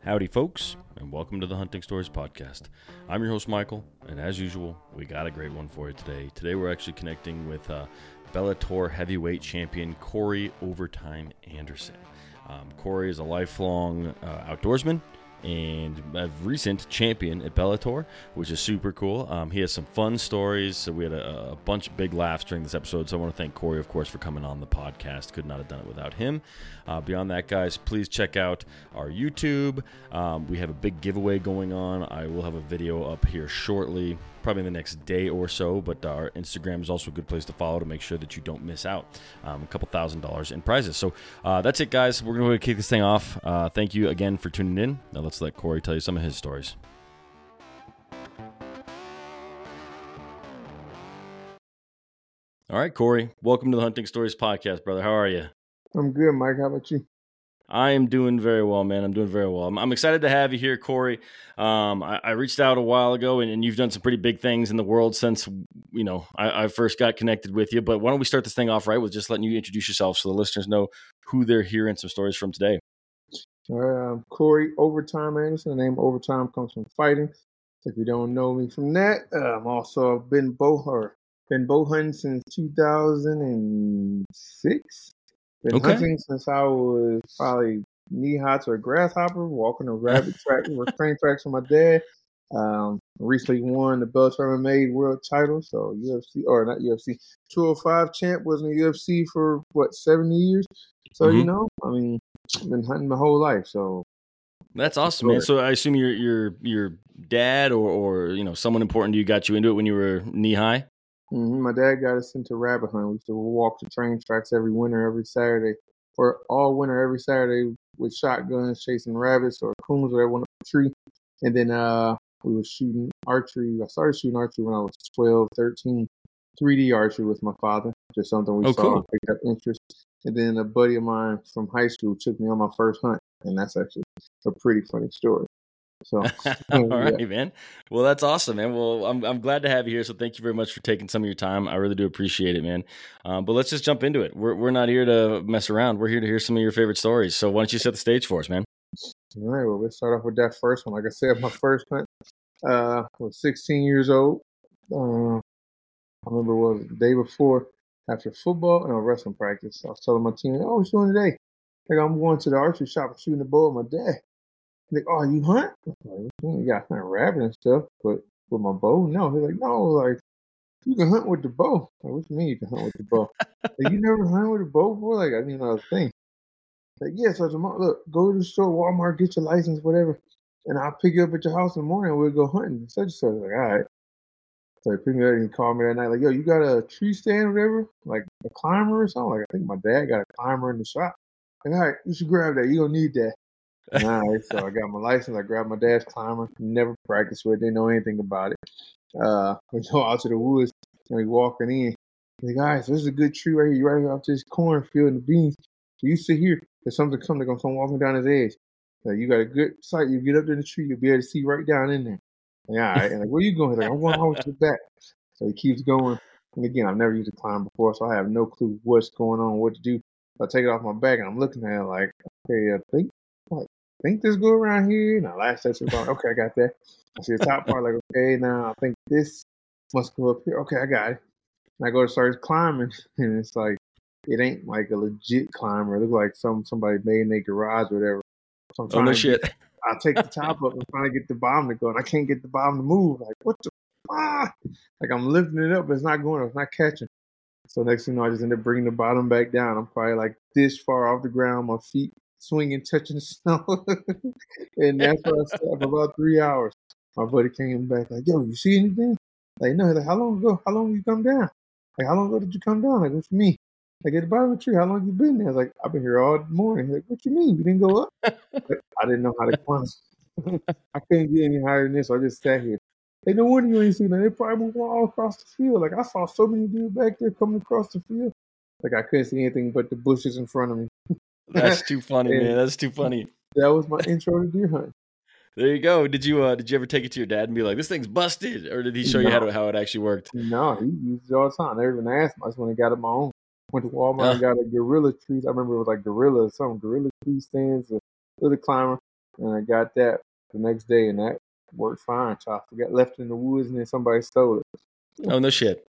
Howdy, folks, and welcome to the Hunting Stories Podcast. I'm your host, Michael, and as usual, we got a great one for you today. Today, we're actually connecting with Bellator heavyweight champion Corey Overtime Anderson. Corey is a lifelong outdoorsman and a recent champion at Bellator, which is super cool. He has some fun stories. So we had a bunch of big laughs during this episode. So I want to thank Corey, of course, for coming on the podcast. Could not have done it without him. Beyond that, guys, please check out our YouTube. We have a big giveaway going on. I will have a video up here shortly, probably in the next day or so, but our Instagram is also a good place to follow to make sure that you don't miss out. A couple $1,000s in prizes. So that's it, guys. We're going to kick this thing off. Thank you again for tuning in. Now let's let Corey tell you some of his stories. All right, Corey, welcome to the Hunting Stories Podcast, brother. How are you? I'm good, Mike. How about you? I am doing very well, man. I'm doing very well. I'm excited to have you here, Corey. I reached out a while ago, and you've done some pretty big things in the world since, I first got connected with you. But why don't we start this thing off right with just letting you introduce yourself so the listeners know who they're hearing some stories from today. All right, I'm Corey Overtime Anderson. The name Overtime comes from fighting. If you don't know me from that, I'm also been bow hunting since 2006. Been hunting since I was probably knee-high to a grasshopper, walking a rabbit track, train tracks with my dad. Recently won the Bellator MMA world title, so UFC, or not UFC, 205 champ, was in the UFC for, 7 years? So, I've been hunting my whole life, so. That's awesome, man. So I assume your dad or someone important to you got you into it when you were knee-high? Mm-hmm. My dad got us into rabbit hunting. We used to walk the train tracks every winter, every Saturday, or all winter, every Saturday with shotguns, chasing rabbits or coons or went up a tree. And then we were shooting archery. I started shooting archery when I was 12, 13. 3D archery with my father, just something we saw and picked up interest. And then a buddy of mine from high school took me on my first hunt, and that's actually a pretty funny story. So, all right, man. Well, that's awesome, man. Well, I'm glad to have you here. So thank you very much for taking some of your time. I really do appreciate it, man. But let's just jump into it. We're not here to mess around. We're here to hear some of your favorite stories. So why don't you set the stage for us, man? All right. Well, let's start off with that first one. Like I said, my first hunt I was 16 years old. I remember it was the day before after football and a wrestling practice. I was telling my team, "Oh, what you doing today?" Like, I'm going to the archery shop and shooting the bow with my dad. Like, "Oh, you hunt?" I'm like, "You got hunt rabbit and stuff, but with my bow, no." He's like, "No, like you can hunt with the bow." Like, "What you mean you can hunt with the bow?" Like, "You never hunt with a bow before?" Like, I didn't know that was a thing. Like, "Yeah." So I said, "Look, go to the store, Walmart, get your license, whatever, and I'll pick you up at your house in the morning and we'll go hunting." Such and such. Like, all right. So he picked me up and he called me that night, like, "Yo, you got a tree stand or whatever? Like a climber or something?" Like, I think my dad got a climber in the shop. Like, "All right, you should grab that. You don't need that." And all right, so I got my license. I grabbed my dad's climber. Never practiced with it. Didn't know anything about it. We go out to the woods and we walking in. Like, "All right, so this is a good tree right here. You right here off this cornfield and the beans. So you sit here. There's something coming. They're going to come walking down his edge. So you got a good sight. You get up to the tree. You'll be able to see right down in there." Like, all right. And like, "Where you going?" He's like, "I'm going over to the back." So he keeps going. And again, I've never used a climber before, so I have no clue what's going on, what to do. So I take it off my back and I'm looking at it like, okay, I think this go around here. And I last touch it on, okay, I got that. I see the top part, like, okay, now I think this must go up here. Okay, I got it. And I go to start climbing, and it's like, it ain't like a legit climber. It looks like somebody made in their garage or whatever. So I'm trying to shit. I take the top up and trying to get the bottom to go, and I can't get the bottom to move. Like, what the like, I'm lifting it up, but it's not going, it's not catching. So next thing you know, I just end up bringing the bottom back down. I'm probably like this far off the ground, my feet swinging, touching the snow. And that's what I sat for about 3 hours. My buddy came back like, "Yo, you see anything?" Like, "No." He's like, "How long ago? How long did you come down?" Like, "How long ago did you come down?" Like, "What you mean?" Like, "At the bottom of the tree, how long you been there?" I was like, "I've been here all morning." He's like, "What you mean? You didn't go up?" Like, I didn't know how to climb. I couldn't get any higher than this, so I just sat here. Hey, no wonder you ain't seen that. They probably moved all across the field. Like, I saw so many dudes back there coming across the field. Like, I couldn't see anything but the bushes in front of me. That's too funny, man. That's too funny. That was my intro to deer hunting. There you go. Did you ever take it to your dad and be like, "This thing's busted," or did he show you how it actually worked? No, he used it all the time. I never even asked him. I just went and got it my own. Went to Walmart and got a gorilla tree. I remember it was like gorilla tree stands, a little climber. and I got that the next day, and that worked fine. So I got left in the woods, and then somebody stole it. Oh, no shit.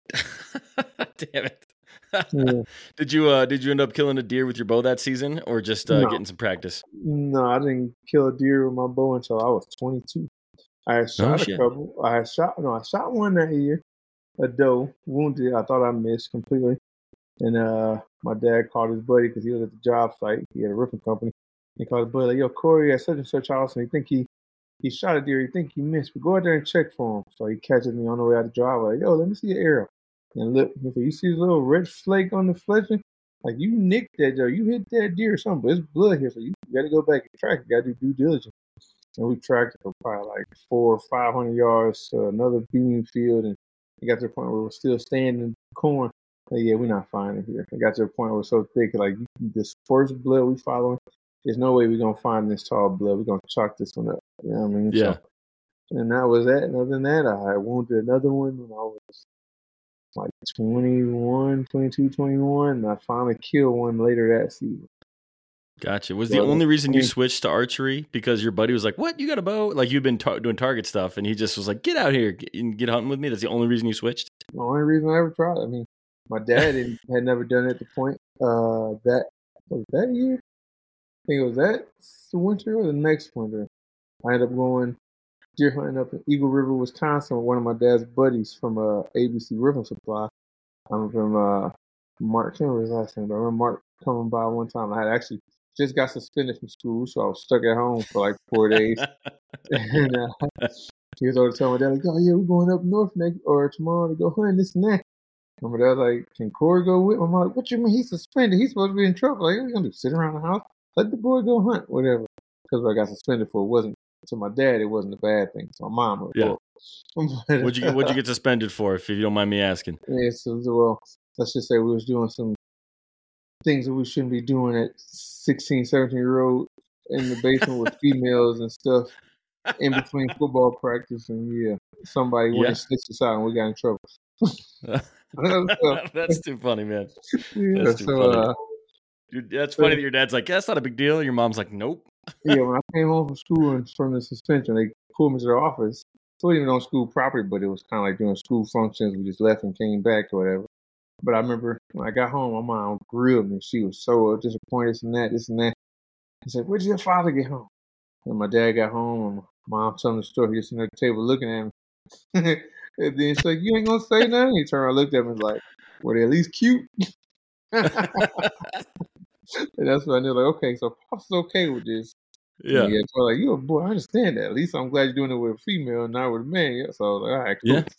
Damn it. Yeah. Did you end up killing a deer with your bow that season, or just No, getting some practice? no, I didn't kill a deer with my bow until I was 22. I had No shot a shit. couple. I shot one that year, a doe, wounded. I thought I missed completely. And my dad called his buddy because he was at the job site. He had a roofing company. He called his buddy like, "Yo, Corey at such and such house, and he shot a deer. He think he missed. But go out there and check for him." So he catches me on the way out the driveway. Like, "Yo, let me see your arrow." And look, he said, "You see this little red flake on the fletching? Like you nicked that deer. You hit that deer or something. But it's blood here, so you got to go back and track it. You got to do due diligence." And we tracked it for probably like 400 or 500 yards to another bean field, and it got to the point where we're still standing in corn. Like, yeah, we're not finding it here. It got to the point where it was so thick, like this first blood we following, there's no way we're gonna find this tall blood. We're gonna chalk this one up. You know what I mean? Yeah. So, and that was that. And other than that, I had wounded another one when I was like 21, 22, 21, and I finally killed one later that season. Gotcha. Was the only reason you switched to archery because your buddy was like, "What? You got a bow?" Like you've been doing target stuff, and he just was like, "Get out here and get hunting with me." That's the only reason you switched. The only reason I ever tried. I mean, my dad had never done it at the point. That was that year. I think it was that winter or the next winter. I ended up going deer hunting up in Eagle River, Wisconsin, with one of my dad's buddies from ABC River Supply. I'm from Mark. I can't remember his last name, but I remember Mark coming by one time. I had actually just got suspended from school, so I was stuck at home for like 4 days. And he was always telling my dad, like, "Oh yeah, we're going up north next or tomorrow to go hunt this and that." And my dad's like, "Can Corey go with me?" I'm like, "What you mean? He's suspended. He's supposed to be in trouble. Like, what are you gonna do? Sit around the house? Let the boy go hunt, whatever." Because what I got suspended for wasn't to my dad. It wasn't a bad thing. To my mom, it Yeah. was. What'd you get suspended for, if you don't mind me asking? Yeah, so well, let's just say we was doing some things that we shouldn't be doing at 16, 17-year-old in the basement with females and stuff in between football practice, and yeah, somebody went and snitched us out, and we got in trouble. That's too funny, man. Yeah, That's too funny. Dude, that's funny that your dad's like, "Yeah, that's not a big deal." Your mom's like, "Nope." Yeah, when I came home from school and from the suspension, they pulled me to the office. It wasn't even on school property, but it was kind of like doing school functions. We just left and came back or whatever. But I remember when I got home, my mom grilled me. She was so disappointed, this and that. I said, "Where did your father get home?" And my dad got home, and my mom telling the story. He was sitting at the table looking at me. And then she's like, "You ain't gonna say nothing?" He turned around, looked at me, and was like, "Were they at least cute?" And that's when I knew, like, okay, so Pops is okay with this. Yeah. Yeah, so like, "You a boy, I understand that. At least I'm glad you're doing it with a female and not with a man." Yeah, so I was like, "All right, cool." Yeah.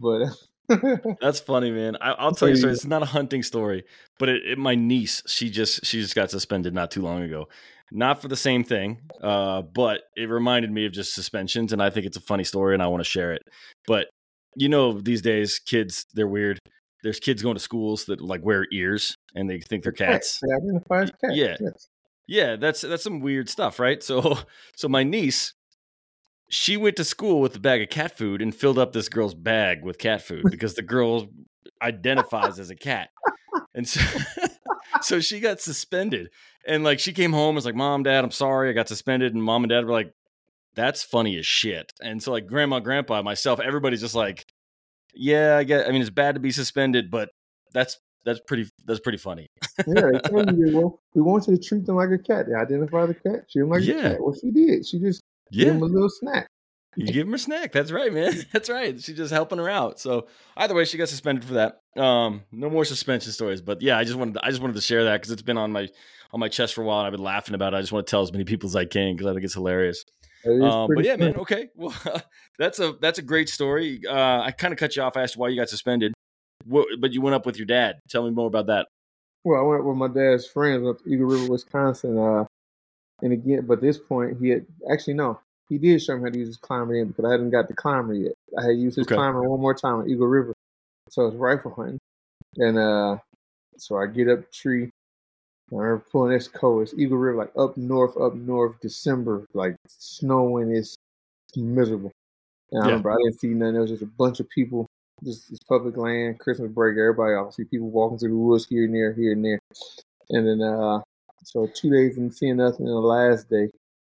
But That's funny, man. I'll tell you a story. It's not a hunting story, but my niece, she just got suspended not too long ago. Not for the same thing, but it reminded me of just suspensions, and I think it's a funny story, and I want to share it. But these days, kids, they're weird. There's kids going to schools that like wear ears, and they think they're cats. They identify as cats. Yeah, yes. Yeah, that's some weird stuff, right? So my niece, she went to school with a bag of cat food and filled up this girl's bag with cat food because the girl identifies as a cat. And so, so she got suspended. And like she came home and was like, "Mom, Dad, I'm sorry, I got suspended." And Mom and Dad were like, "That's funny as shit." And so like Grandma, Grandpa, myself, everybody's just like, "Yeah, I mean, it's bad to be suspended, but that's pretty funny." Yeah, they tell you, we want you to treat them like a cat. They identify the cat, treat them like a cat. Well, she did. She just gave them a little snack. You give them a snack. That's right, man. That's right. She's just helping her out. So either way, she got suspended for that. No more suspension stories, but yeah, I just wanted to share that because it's been on my chest for a while, and I've been laughing about it. I just want to tell as many people as I can because I think it's hilarious. But yeah, man. Okay, well, that's a great story. I kind of cut you off. I asked you why you got suspended, but you went up with your dad. Tell me more about that. Well, I went with my dad's friends up to Eagle River, Wisconsin. And again, but at this point, he did show me how to use his climber in because I hadn't got the climber yet. I had used his climber one more time at Eagle River. So it's rifle hunting. And so I get up the tree. I remember pulling this cold. It's Eagle River, like up north, December, like snowing. It's miserable. And I remember I didn't see nothing. There was just a bunch of people, just this public land, Christmas break, everybody off. See people walking through the woods here and there. And then, so 2 days and seeing nothing. And the last day,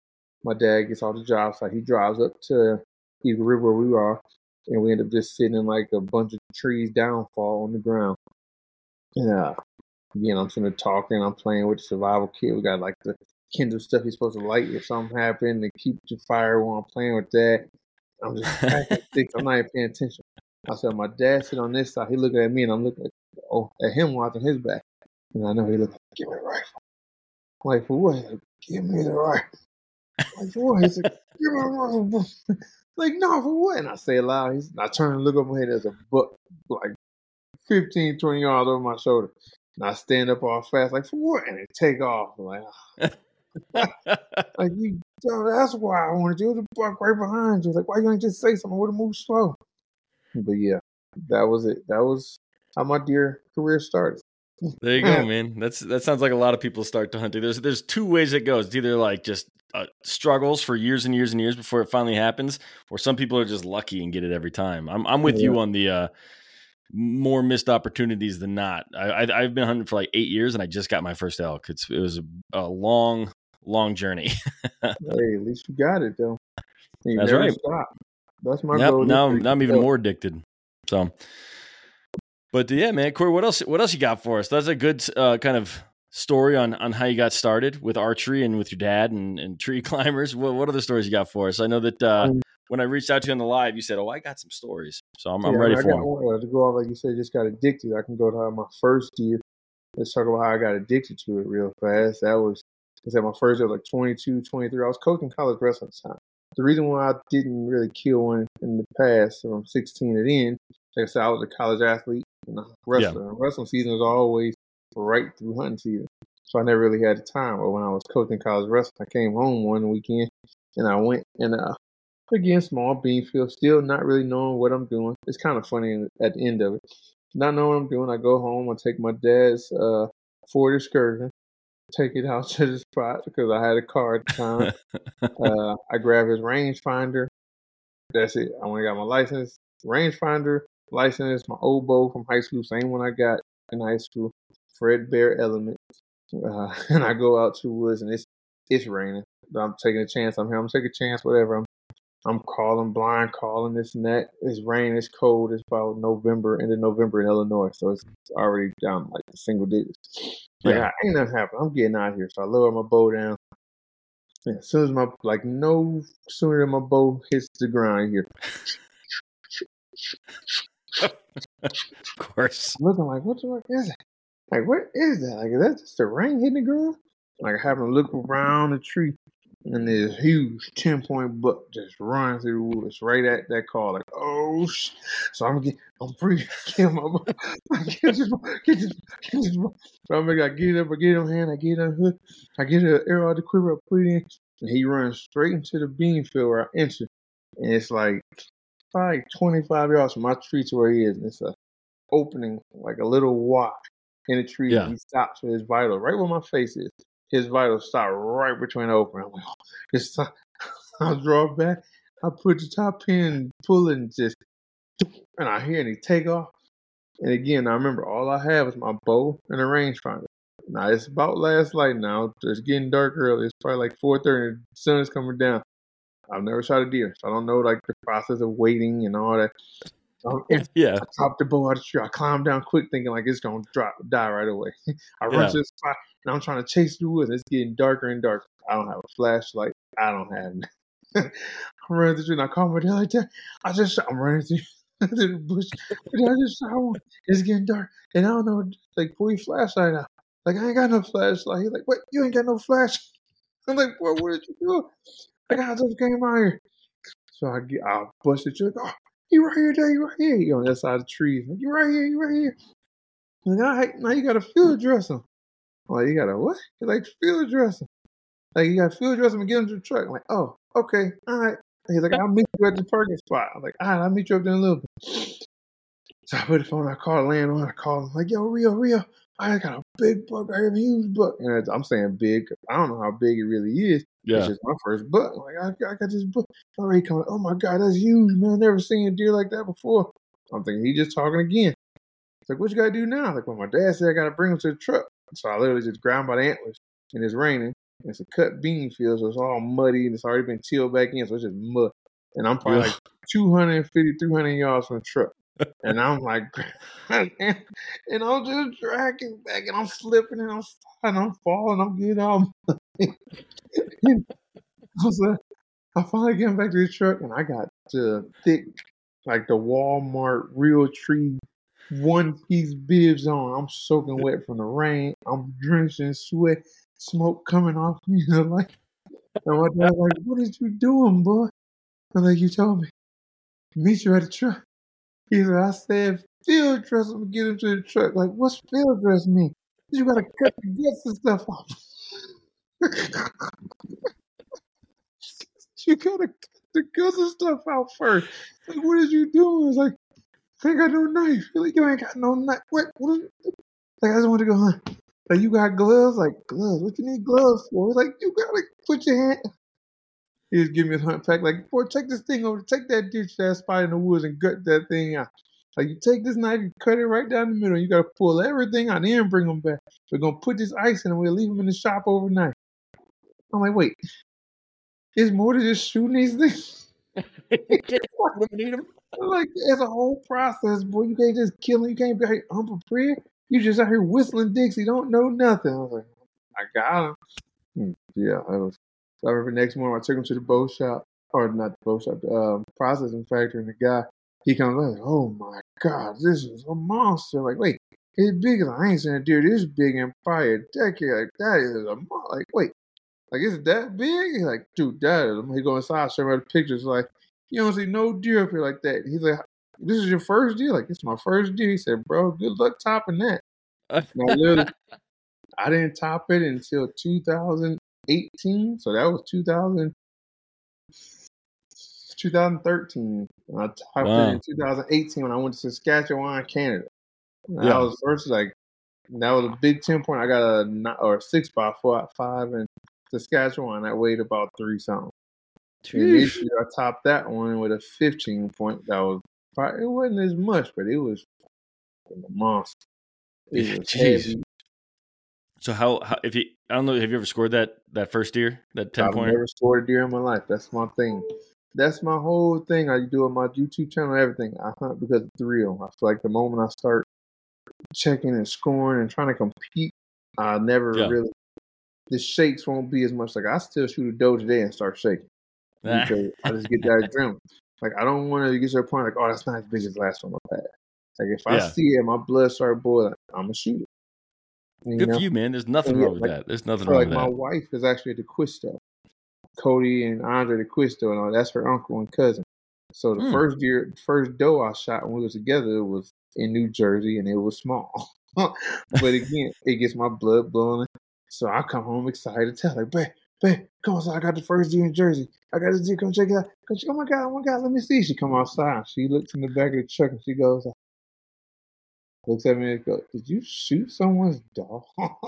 my dad gets off the job site. He drives up to Eagle River where we are, and we end up just sitting in like a bunch of trees downfall on the ground. And again, I'm sitting there talking. I'm playing with the survival kit. We got like the Kindle stuff you're supposed to light if something happened to keep the fire while I'm playing with that. I'm just cracking sticks. I'm not even paying attention. I said, my dad sitting on this side. He looking at me, and I'm looking at him watching his back. And I know he looking like, give me the rifle. I'm like, for what? He's like, give me the rifle. I'm like, for what? He's like, give me the rifle. Like, no, for what? And I say it loud. I turn and look over my head. There's a buck like 15, 20 yards over my shoulder. And I stand up all fast, like, for what? And they take off. I'm like, like, that's why I wanted you. There's a buck right behind you. Like, why you ain't just say something? I would have moved slow. But yeah, that was it. That was how my deer career started. There you go, man. That sounds like a lot of people start to hunting. There's two ways it goes. It's either like just struggles for years and years and years before it finally happens, or some people are just lucky and get it every time. I'm with you on the more missed opportunities than not. I've been hunting for like 8 years, and I just got my first elk. It was a long journey. Hey, at least you got it though. You That's never right. stop. That's my goal. Now I'm even more addicted. So, but yeah, man, Corey, what else you got for us? That's a good kind of story on how you got started with archery and with your dad and tree climbers. What other stories you got for us? I know that when I reached out to you on the live, you said, "Oh, I got some stories," so I'm ready for them. To go off like you said, just got addicted. I can go to my first year. Let's talk about how I got addicted to it real fast. That was, I said, my first year, like 22, 23. I was coaching college wrestling at the time. The reason why I didn't really kill one in the past, so I'm 16 and in, like I said, I was a college athlete and a wrestler. Yeah. Wrestling season was always right through hunting season. So I never really had the time. But when I was coaching college wrestling, I came home one weekend and I went and again, small bean field, still not really knowing what I'm doing. It's kind of funny at the end of it. Not knowing what I'm doing, I go home, I take my dad's Ford Excursion, take it out to the spot because I had a car at the time. I grab his rangefinder. That's it. I only got my license, rangefinder, license, my old bow from high school, same one I got in high school, Fred Bear Element. And I go out to woods and it's raining. But I'm taking a chance. I'm here. I'm taking a chance, whatever. I'm blind calling this and that. It's rain, it's cold. It's about end of November in Illinois, so it's already down like the single digits. Like, ain't nothing happening. I'm getting out of here. So I lower my bow down. And as soon as no sooner than my bow hits the ground here. Of course. I'm looking like, what the fuck is it? Like, what is that? Like, is that just the rain hitting the ground? Like, I happen to look around the tree. And this huge 10-point buck just running through the woods right at that call. Like, oh, shit. So I'm free. Get my buck. Get this. So I get it up, I get it on hand, I get it on hook, I get an arrow out the quiver, I put it in, and he runs straight into the bean field where I enter. And it's like 25 yards from my tree to where he is. And it's a opening, like a little Y in the tree. Yeah. And he stops with his vital right where my face is. His vitals stop right between the open. I'm like, oh, I'll draw back. I put the top pin, pull it, and I hear he take off. And again, I remember all I had was my bow and a rangefinder. Now, it's about last light now. It's getting dark early. It's probably like 4:30 and the sun is coming down. I've never shot a deer, so I don't know like the process of waiting and all that. I dropped the bow out of the tree. I climbed down quick thinking like it's going to die right away. I run to the spot and I'm trying to chase the woods. It's getting darker and darker. I don't have a flashlight. I don't have I'm running through the tree and I call my dad like that. I'm running through the bush. I just shot one. It's getting dark. And I don't know, like, pull your flashlight out. Like, I ain't got no flashlight. He's like, what? You ain't got no flash? I'm like, what did you do? Like, I just came out here. So I bust the tree. Like, oh, you right here, Dad, you right here. You on that side of the trees. Like, you right here. Like, all right, now you got to field dress him. I'm like, you got to what? He's like, field dress him. Like, you got to field dress him and get him to the truck. I'm like, oh, okay, all right. He's like, I'll meet you at the parking spot. I'm like, all right, I'll meet you up there in a little bit. So I put the phone, I called Landon, I called him, like, yo, Rio, I got a big buck, I have a huge buck. And I'm saying big, I don't know how big it really is. Yeah. It's just my first buck. I'm like, I got this buck already coming. Oh my God, that's huge, man. I've never seen a deer like that before. I'm thinking, he just talking again. It's like, what you got to do now? Like, well, my dad said I got to bring him to the truck. So I literally just grabbed by the antlers, and it's raining. It's a cut bean field, so it's all muddy and it's already been tilled back in, so it's just mud. And I'm probably like 250, 300 yards from the truck. And I'm like, and I'm just dragging back, and I'm slipping, and I'm sliding, I'm falling, I'm getting all I finally get back to the truck, and I got the thick, like the Walmart real tree one-piece bibs on. I'm soaking wet from the rain. I'm drenched in sweat, smoke coming off me. Like, and my dad like, "What is you doing, boy?" I'm like, "You told me. Meet you at the truck." He said, "I said field dress him to get him to the truck." Like, what's field dress mean? You gotta cut the guts and stuff off. You gotta cut the guts and stuff out first. Like, what is you doing? It's like, I ain't got no knife. Like, you ain't got no knife. What like, I just want to go, huh? Like, you got gloves? Like, gloves? What you need gloves for? It's like, you gotta put your hand. He just give me a hunt pack. Like, boy, take this thing over. Take that ditch, that spot in the woods, and gut that thing out. Like, you take this knife, you cut it right down the middle. You gotta pull everything out, and then bring them back. We're gonna put this ice in, and we'll leave them in the shop overnight. I'm like, wait, it's more than just shooting these things. Eliminate them. Like, it's a whole process, boy. You can't just kill him. You can't be like unprepared. You just out here whistling Dixie. Don't know nothing. I was like, I got him. Yeah, I was. So I remember the next morning I took him to the bow shop, or not the bow shop, the processing factory, and the guy, he comes like, "Oh my God, this is a monster!" Like, wait, it's big as I ain't seen a deer this big in probably a decade. Like, that is a monster. Like, wait, like, is it that big? He's like, dude, that is. He go inside, show me the pictures. Like, you don't see no deer up here like that. He's like, this is your first deer? Like, this is my first deer. He said, bro, good luck topping that. Now, literally, I didn't top it until 2018. So that was 2013. And I topped it in 2018 when I went to Saskatchewan, Canada. And that was first, like, that was a big 10-point. I got a 6x5 in Saskatchewan. That weighed about 3 something. And this year I topped that one with a 15-point. That was probably, it wasn't as much, but it was a monster. It was heavy. So how if you, I don't know, have you ever scored that first deer, that 10-pointer? I've never scored a deer in my life. That's my thing. That's my whole thing. I do on my YouTube channel, everything. I hunt because it's real. I feel like the moment I start checking and scoring and trying to compete, I never really, the shakes won't be as much. Like, I still shoot a doe today and start shaking. Because I just get that adrenaline. Like, I don't want to get to a point like, oh, that's not as big as the last one I've had. Like, if I see it, my blood start boiling, I'm going to shoot it. Good for you, man. There's nothing wrong with that. There's nothing wrong with that. My wife is actually at the Quisto. Cody and Andre the Quisto, and all that's her uncle and cousin. So the first doe I shot when we was together, it was in New Jersey, and it was small. But again, it gets my blood boiling. So I come home excited to tell her, babe, come outside. I got the first deer in Jersey. I got this deer. Come check it out. Oh my God, let me see. She come outside. She looks in the back of the truck and she goes, looks at me and goes, did you shoot someone's dog?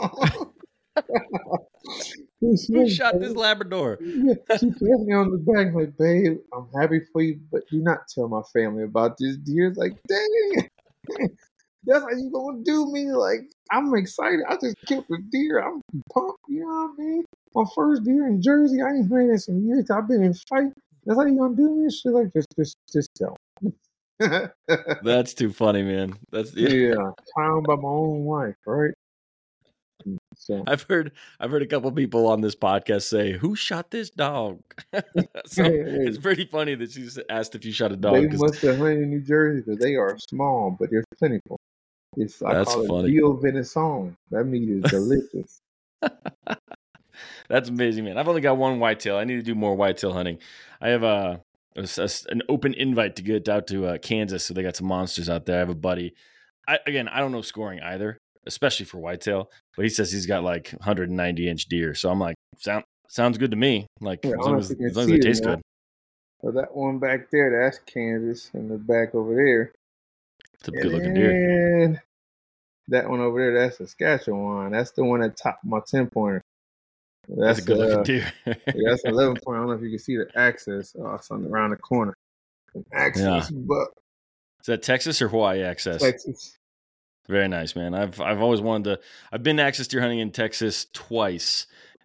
Who shot this Labrador? Yeah, she taps me on the back like, babe, I'm happy for you, but do not tell my family about this deer. It's like, dang, that's how you gonna do me? Like, I'm excited. I just killed the deer. I'm pumped. You know what I mean? My first deer in Jersey. I ain't hunted in some years. I've been in fight. That's how you gonna do me? Shit, like, just tell me. That's too funny, man. That's found by my own wife, right? So I've heard a couple people on this podcast say, "Who shot this dog?" So it's pretty funny that she asked if you shot a dog. They must have hunted in New Jersey because they are small, but they're plentiful. I call it veal venison. That meat is delicious. That's amazing, man. I've only got one whitetail. I need to do more whitetail hunting. I have an open invite to get out to Kansas, so they got some monsters out there. I have a buddy. I don't know scoring either, especially for whitetail, but he says he's got like 190-inch deer. So I'm like, sounds good to me. Like, as long as they taste good. So that one back there, that's Kansas, and the back over there. It's a good-looking deer. That one over there, that's Saskatchewan. That's the one that topped my 10-pointer. That's a good-looking deer. That's 11-point. I don't know if you can see the axis. Something around the corner. An axis buck. Is that Texas or Hawaii access? Texas. Very nice, man. I've always wanted to. I've been axis deer hunting in Texas twice.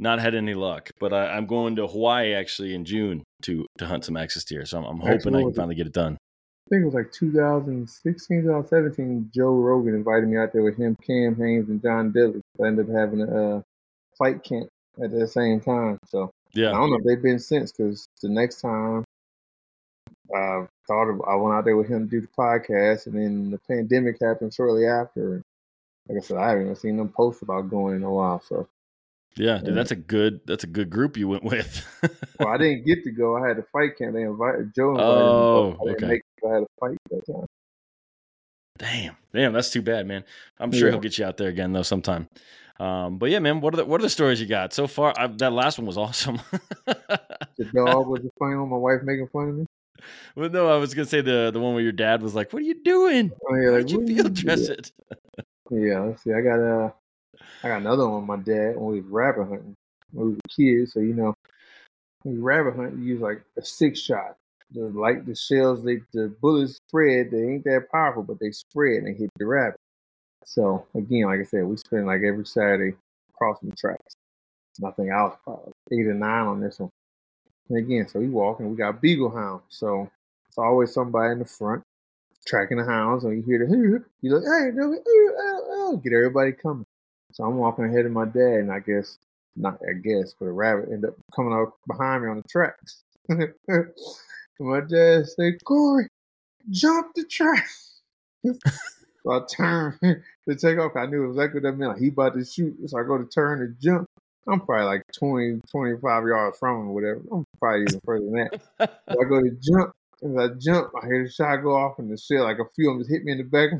not had any luck. But I'm going to Hawaii actually in June to hunt some axis deer. So I'm hoping I can finally get it done. I think it was like 2016, 2017. Joe Rogan invited me out there with him, Cam Haynes, and John Dilly. I ended up having a fight camp at the same time. So yeah, I don't know if they've been since, because the next time I went out there with him to do the podcast, and then the pandemic happened shortly after. Like I said, I haven't even seen them post about going in a while. So yeah, dude, that's a good group you went with. well, I didn't get to go. I had a fight camp. Joe invited me. Oh, I didn't make it. I had a fight that time. Damn, that's too bad, man. I'm sure he'll get you out there again though sometime. But yeah, man, what are the stories you got so far? That last one was awesome. The dog was the funny one. My wife making fun of me. Well, no, I was gonna say the one where your dad was like, "What are you doing? Oh, yeah, Why did you field dress it?" Yeah, let's see. I got another one with my dad when we was rabbit hunting when we were kids. So when you rabbit hunt, you use like a 6-shot. The shells, the bullets spread. They ain't that powerful, but they spread and they hit the rabbit. So again, like I said, we spend like every Saturday crossing the tracks. And I think I was probably 8 or 9 on this one. And again, so we walking. We got beagle hounds, so it's always somebody in the front tracking the hounds. And you hear the you like, hey, get everybody coming. So I'm walking ahead of my dad, and but a rabbit ended up coming up behind me on the tracks. And my dad said, "Corey, jump the track." So I turned to take off. I knew exactly what that meant. Like, he about to shoot. So I go to turn and jump. I'm probably like 20, 25 yards from him or whatever. I'm probably even further than that. So I go to jump. As I jump, I hear the shot go off in the shell. Like a few of them just hit me in the back.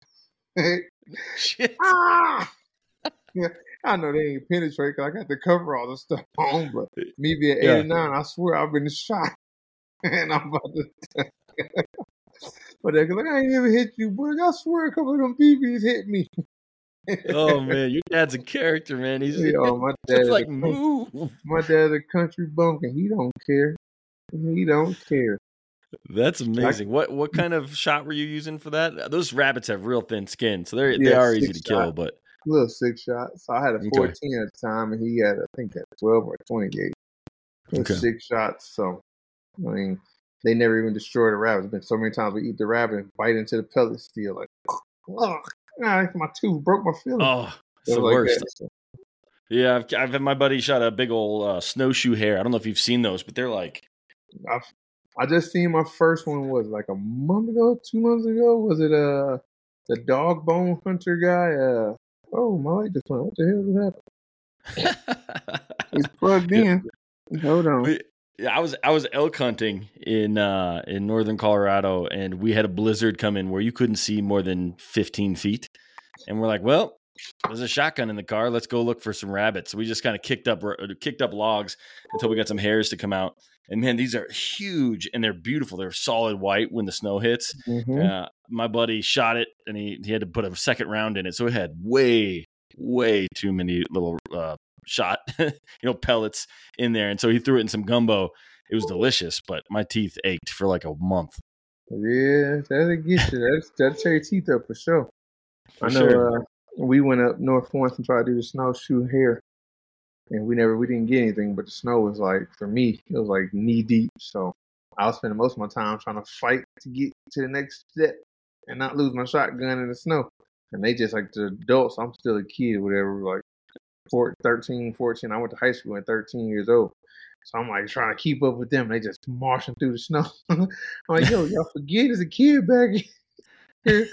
Shit. Ah! Yeah, I know they ain't penetrate because I got the cover all the stuff on. But me being 8 or 9, I swear I've been shot. And I'm about to... But they're like, I ain't never hit you, boy. I swear a couple of them BBs hit me. Oh man, your dad's a character, man. He's my dad just like move. My dad's a country bumpkin. He don't care. He don't care. That's amazing. What kind of shot were you using for that? Those rabbits have real thin skin, so they are easy to kill. But a little 6-shot. So I had a 14 at the time, and he had, I think, a 12 or 28. It was 6 shots. So I mean, they never even destroyed a rabbit. There's been so many times we eat the rabbit and bite into the pellet steel, like, oh, my tooth broke my feeling. Oh, it's the worst. So. Yeah, I've had my buddy shot a big old snowshoe hare. I don't know if you've seen those, but they're like. I just seen my first one was like a month ago, 2 months ago. Was it the dog bone hunter guy? Oh, my light just went. What the hell happened? He's plugged in. Hold on. Yeah, I was elk hunting in northern Colorado, and we had a blizzard come in where you couldn't see more than 15 feet. And we're like, well, there's a shotgun in the car. Let's go look for some rabbits. So we just kind of kicked up logs until we got some hares to come out. And man, these are huge and they're beautiful. They're solid white when the snow hits. Mm-hmm. My buddy shot it, and he had to put a second round in it, so it had way too many little shot pellets in there, and so he threw it in some gumbo. It was delicious, but my teeth ached for like a month. Yeah, that'll get you. That'll tear your teeth up for sure. I know. We went up north once and tried to do the snowshoe hare, and we didn't get anything. But the snow was like, for me, it was like knee deep. So I was spending most of my time trying to fight to get to the next step and not lose my shotgun in the snow. And they just like the adults. I'm still a kid or whatever, like 13, 14. I went to high school at 13 years old. So I'm like trying to keep up with them. They just marching through the snow. I'm like, yo, y'all forget as a kid back here.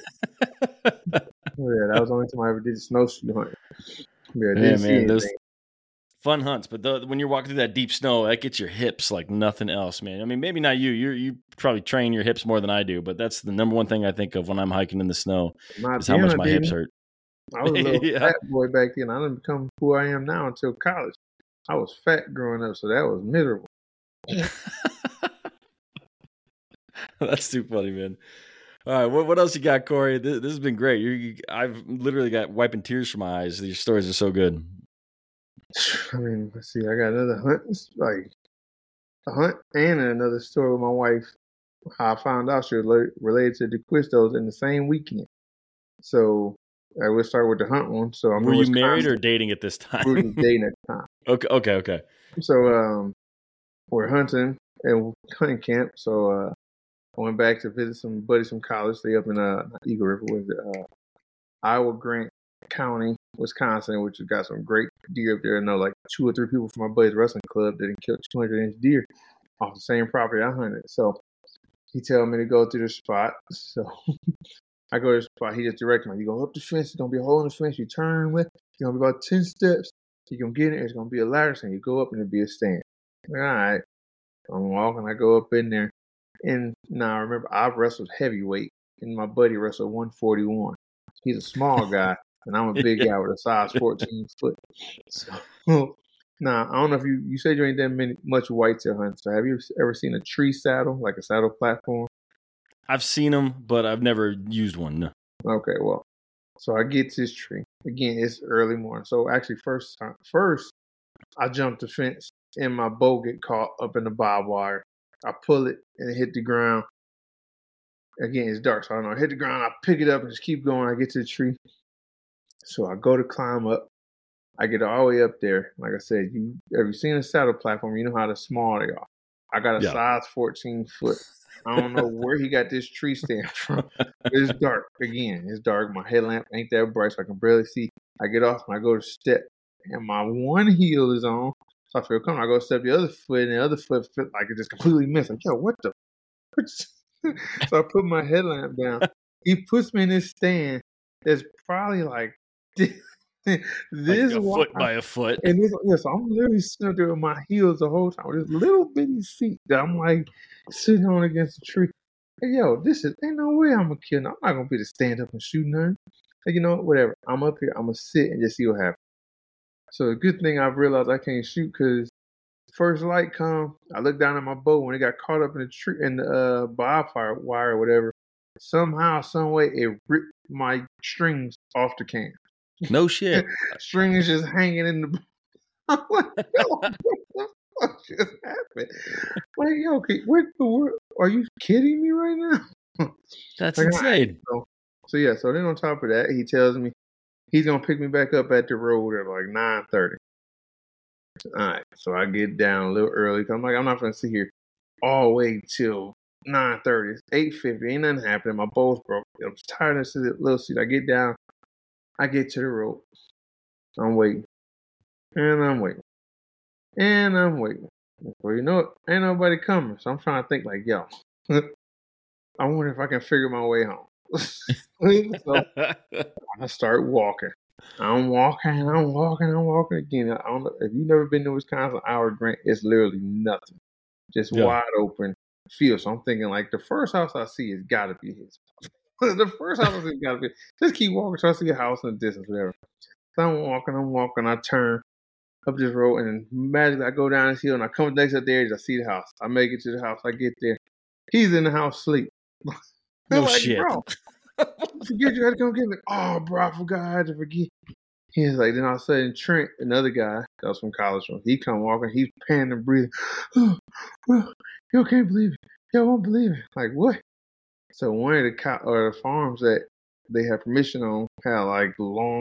Yeah, that was the only time I ever did a snowshoe hunt. Yeah, didn't see anything. Those fun hunts, but when you're walking through that deep snow, that gets your hips like nothing else, man. I mean, maybe not you. You probably train your hips more than I do, but that's the number one thing I think of when I'm hiking in the snow is how much my hips hurt. I was a little fat boy back then. I didn't become who I am now until college. I was fat growing up, so that was miserable. That's too funny, man. All right, what else you got, Corey? This has been great. I've literally got wiping tears from my eyes. These stories are so good. I mean, let's see. I got another hunt, like a hunt, and another story with my wife. How I found out she was related to the Quistos in the same weekend. So I would start with the hunt one. So I'm Were in you married or Wisconsin. dating at this We were time? just dating at the time. Okay. So we're hunting and hunting camp. So I went back to visit some buddies from college. They up in not Eagle River, was it Iowa Grant County, Wisconsin, which has got some great deer up there. I know like 2 or 3 people from my buddy's wrestling club that killed 200-inch deer off the same property I hunted. So he told me to go to the spot. So I go to the spot. He just directed me. You go up the fence. There's going to be a hole in the fence. You turn with. It's going to be about 10 steps. You're going to get in. It's going to be a ladder. So you go up and it'll be a stand. All right. I'm walking. I go up in there. And now I remember I've wrestled heavyweight. And my buddy wrestled 141. He's a small guy. And I'm a big guy with a size 14 foot. So now, I don't know if you said you ain't that much whitetail hunting. So have you ever seen a tree saddle, like a saddle platform? I've seen them, but I've never used one. No. Okay, well, so I get to this tree. Again, it's early morning. So actually, first I jumped the fence and my bow get caught up in the barbed wire. I pull it and it hit the ground. Again, it's dark, so I don't know. I hit the ground, I pick it up and just keep going. I get to the tree. So I go to climb up. I get all the way up there. Like I said, have you seen a saddle platform? You know how small they are. I got a size 14 foot. I don't know where he got this tree stand from. It's dark. Again, it's dark. My headlamp ain't that bright, so I can barely see. I get off and I go to step, and my one heel is on. So I feel comfortable. I go step the other foot, and the other foot felt like it just completely missed. Like, yo, what the? So I put my headlamp down. He puts me in this stand that's probably like this like a foot by a foot. And so I'm literally sitting up there with my heels the whole time with this little bitty seat that I'm like sitting on against the tree. Hey, yo, ain't no way I'm gonna kill. I'm not gonna be to stand up and shoot nothing. Like, you know, whatever. I'm up here. I'm gonna sit and just see what happens. So the good thing I've realized I can't shoot because first light come. I look down at my bow when it got caught up in the tree in the bonfire wire or whatever. Somehow, some way, it ripped my strings off the can. No shit. String is just hanging in the. I'm like, yo, what the fuck just happened? Like, yo, what the world? Are you kidding me right now? That's insane. So yeah. So then on top of that, he tells me he's gonna pick me back up at the road at like 9:30. All right. So I get down a little early because I'm like, I'm not gonna sit here all the way till 9:30. It's 8:50. Ain't nothing happening. My bow's broke. I'm tired of sitting little seat. I get down. I get to the road. I'm waiting. And I'm waiting. And I'm waiting. Well, you know what? Ain't nobody coming. So I'm trying to think like, yo, I wonder if I can figure my way home. So I start walking. I'm walking again. I don't know if you've never been to Wisconsin, Iowa Grant, it's literally nothing. Just wide open field. So I'm thinking like the first house I see has gotta be his. The first house I see has gotta be. Just keep walking, try to see a house in the distance, whatever. So I'm walking, I turn up this road, and magically I go down this hill, and I come next to the edge, I see the house. I make it to the house, I get there. He's in the house asleep. No like, shit. Bro, forget you had to come get me. Oh, bro, I forgot I had to forget. He was like, then all of a sudden, Trent, another guy that was from college, he come walking, he's panting and breathing. Oh, bro, you can't believe it. Y'all won't believe it. Like, what? So one of the farms that they have permission on had like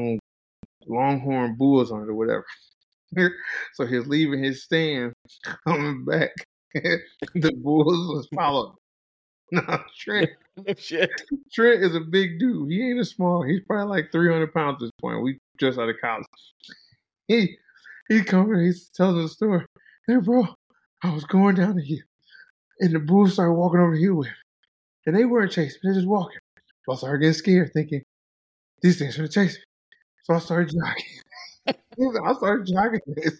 longhorn bulls on it or whatever. So he's leaving his stand, coming back. The bulls was following. No, Trent. No shit. Trent is a big dude. He ain't a small. He's probably like 300 pounds at this point. We just out of college. He coming. He tells us a story. Hey, bro, I was going down the hill, and the bulls started walking over the hill with me. And they weren't chasing me. They're just walking. So I started getting scared, thinking, these things are going to chase me. So I started jogging. I started jogging.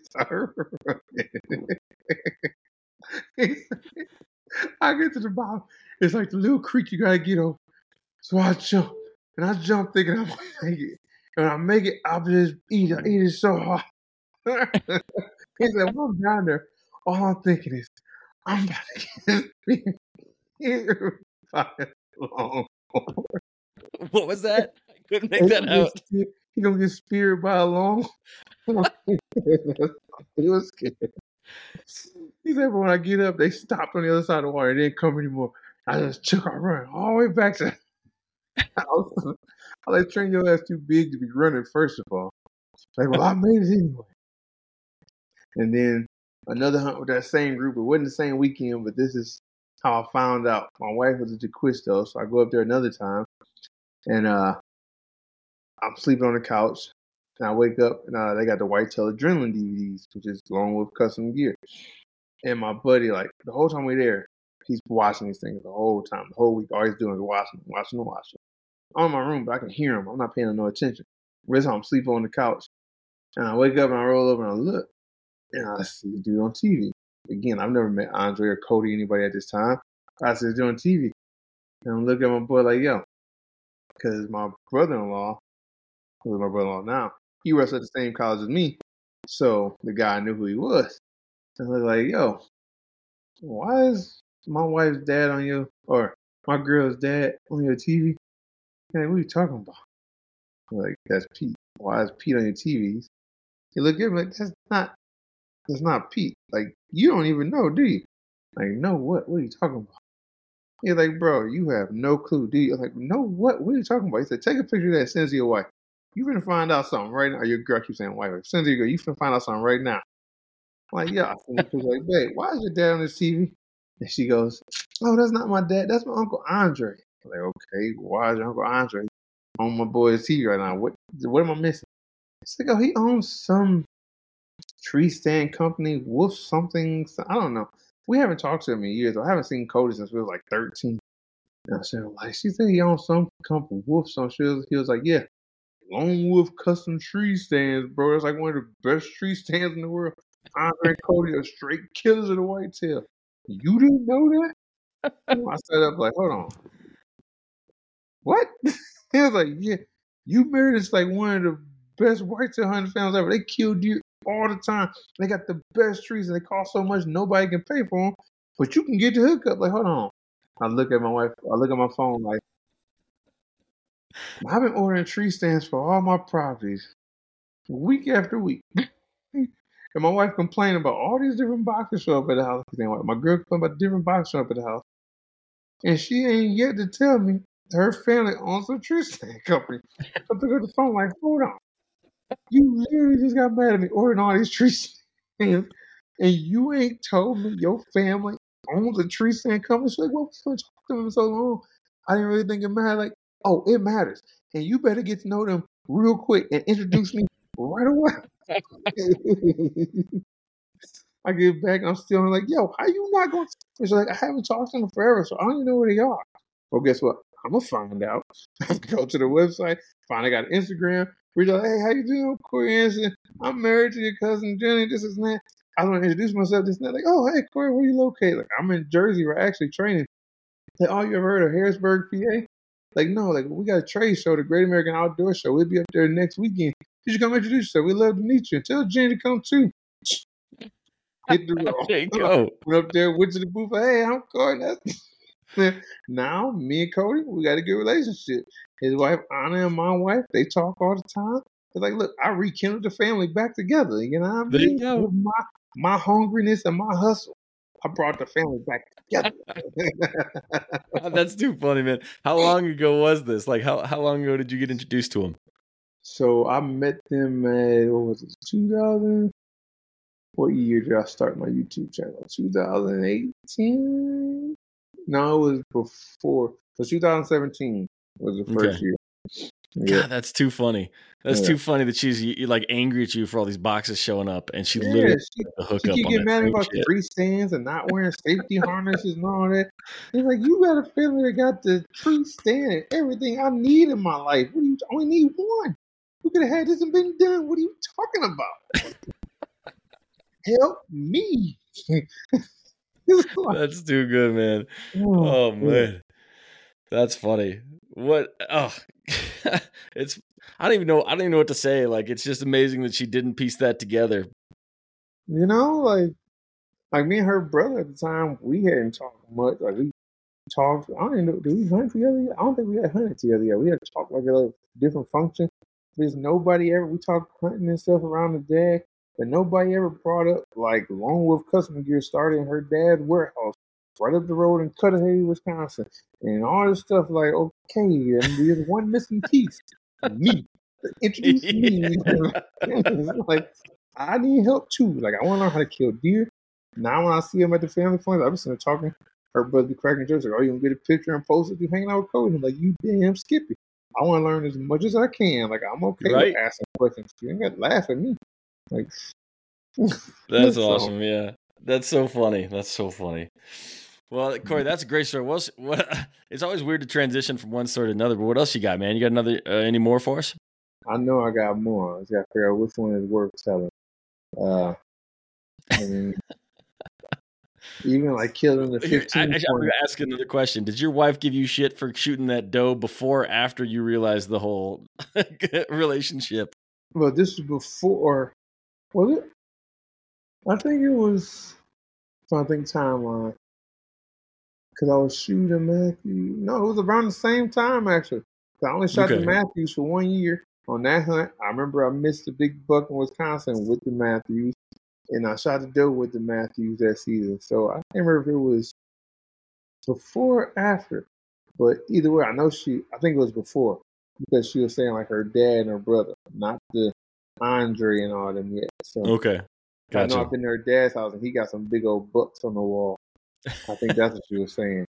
I get to the bottom. It's like the little creek you gotta get over. So I jump, and I jump thinking I'm gonna make it. And when I make it, I'll just eat it so hard. He said, when I'm down there, all I'm thinking is, I'm about to get speared by a longhorn. What was that? I couldn't make that out. He gonna get speared by a longhorn. He was scared. He said, but when I get up, they stopped on the other side of the water. They didn't come anymore. I just took our run all the way back to the house. I like, train your ass too big to be running, first of all. Like, well, I made it anyway. And then another hunt with that same group. It wasn't the same weekend, but this is how I found out. My wife was a Jaquisto, so I go up there another time, and I'm sleeping on the couch, and I wake up, and they got the Whitetail Adrenaline DVDs, which is Lone Wolf Custom Gear. And my buddy, like, the whole time we're there, he's watching these things the whole time, the whole week. All he's doing is watching. I'm in my room, but I can hear him. I'm not paying no attention. This time I'm sleeping on the couch, and I wake up and I roll over and I look, and I see the dude on TV. Again, I've never met Andre or Cody, anybody at this time. I see the dude on TV, and I'm looking at my boy like, yo, because my brother-in-law, who's my brother-in-law now, he wrestled at the same college as me, so the guy knew who he was. And I was like, yo, why is my wife's dad on your, or my girl's dad on your TV? Hey, what are you talking about? I'm like, that's Pete. Why is Pete on your TVs? He looked at me like, that's not Pete. Like, you don't even know, do you? Like, no, what? What are you talking about? He's like, bro, you have no clue, do you? I'm like, no, what? What are you talking about? He said, take a picture of that, send it to your wife. You finna find out something right now. Your girl keeps saying wife. Send it to your girl. You finna find out something right now. I'm like, yeah. I sent the picture like, babe, why is your dad on this TV? And she goes, oh, that's not my dad. That's my Uncle Andre. I'm like, okay, why is your Uncle Andre on my boy's TV right now? What am I missing? It's like, oh, he owns some tree stand company, Wolf something. I don't know. We haven't talked to him in years. I haven't seen Cody since we was like 13. And I said, like, she said he owns some company, Wolf something. He was like, yeah, Lone Wolf Custom Tree Stands, bro. That's like one of the best tree stands in the world. Andre and Cody are straight killers of the whitetail. You didn't know that? I set up like, hold on. What? He was like, yeah, you married us like one of the best whitetail hunting families ever. They kill deer all the time. They got the best trees and they cost so much nobody can pay for them. But you can get the hookup. Like, hold on. I look at my wife. I look at my phone like, I've been ordering tree stands for all my properties week after week. And my wife complaining about all these different boxes show up at the house. My girl complaining about different boxes show up at the house. And she ain't yet to tell me her family owns a tree stand company. So I took her the phone like, hold on. You literally just got mad at me ordering all these tree stands, and you ain't told me your family owns a tree stand company. She's like, well, we've been talking to them so long. I didn't really think it mattered. Like, oh, it matters. And you better get to know them real quick and introduce me right away. I get back and I'm still like, yo, how you not going to? She's like, I haven't talked to them forever, so I don't even know where they are. Well, guess what? I'm going to find out. Go to the website, find I got an Instagram. We're like, hey, how you doing? Corey Anderson. I'm married to your cousin Jenny. This is that. I want to introduce myself. This and that. Like, oh, hey, Corey, where you located? Like, I'm in Jersey. We're actually training. Like, oh, you ever heard of Harrisburg, PA? Like, no, like, we got a trade show, the Great American Outdoor Show. We'll be up there next weekend. You should come introduce yourself. We'd love to meet you. And tell Jenny to come too. Hit the road. There you go. Went up there, went to the booth. Hey, I'm Corey. Now, me and Cody, we got a good relationship. His wife, Anna, and my wife, they talk all the time. It's like, look, I rekindled the family back together. You know what I mean? There you go. With my hungriness and my hustle, I brought the family back together. That's too funny, man. How long ago was this? Like, how long ago did you get introduced to him? So I met them at, what was it, 2000? What year did I start my YouTube channel? 2018? No, it was before. So 2017 was the first year. Yeah. God, that's too funny. That's too funny that she's like angry at you for all these boxes showing up, and she literally the hook up. She get mad about the tree stands and not wearing safety harnesses and all that. It's like, you got a family that got the tree stand and everything I need in my life. What do you only need one? You could have had this and been done. What are you talking about? Help me. That's too good, man. Oh man. That's funny. What? Oh, it's. I don't even know what to say. Like, it's just amazing that she didn't piece that together. You know, like me and her brother at the time, we hadn't talked much. Like, we talked. I don't even know. Did we hunt together yet? I don't think we had hunted together yet. We had talked like a different function. There's nobody ever. We talked hunting and stuff around the dad, but nobody ever brought up like Lone Wolf Custom Gear started in her dad's warehouse right up the road in Cudahy, Wisconsin, and all this stuff. Like, okay, and there's one missing piece, me. Introduce me. Like, I need help too. Like, I want to learn how to kill deer. Now, when I see him at the family function, I'm sitting there talking. Her brother be cracking jokes like, "Oh, you gonna get a picture and post it? You hanging out with Cody?" I'm like, "You damn Skippy." I want to learn as much as I can. Like, I'm okay with asking questions. You ain't got to laugh at me. Like, that's awesome. Yeah, that's so funny. That's so funny. Well, Corey, that's a great story. It's always weird to transition from one story to another. But what else you got, man? You got another any more for us? I know I got more. I just got to figure out which one is worth telling. I mean, even like killing the 15. I'm going to ask another question. Did your wife give you shit for shooting that doe before or after you realized the whole relationship? Well, this was before. Was it? I think it was. I think timeline. Because I was shooting Matthew. No, it was around the same time, actually. I only shot the Matthews for 1 year on that hunt. I remember I missed the big buck in Wisconsin with the Matthews, and I shot the doe with the Matthews that season. So I can't remember if it was before or after. But either way, I think it was before, because she was saying like her dad and her brother, not the Andre and all them yet. So okay. Gotcha. I know I've been to her dad's house, and he got some big old bucks on the wall. I think that's what she was saying.